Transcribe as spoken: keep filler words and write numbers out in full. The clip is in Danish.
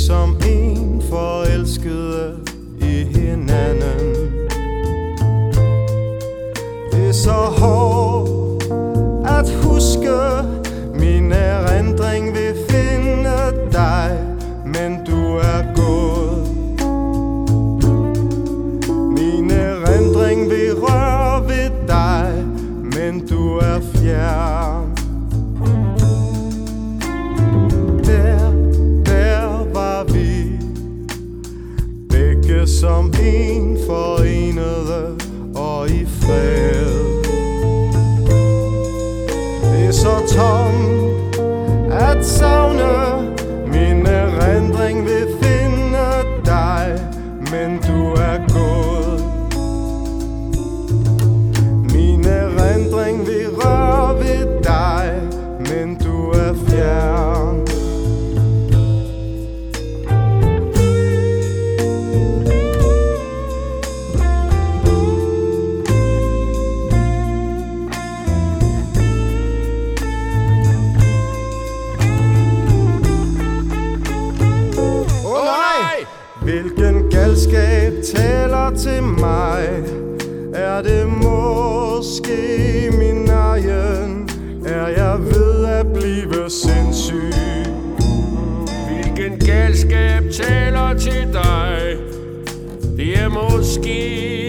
som en forelskede i hinanden. Det er så hårdt at huske, min erindring vil finde dig, men du er gået. Min erindring vil røre ved dig, men du er fjern. Der, der var vi, begge som en forenede og i fred. Det er så tomt at savne, min erindring vil finde dig, men du er gået. Min erindring vil røre ved dig, men du er fjern. Hvilken galskab taler til mig? Er det måske min egen? Er jeg ved at blive sindssyg? Hvilken galskab taler til dig? Det er måske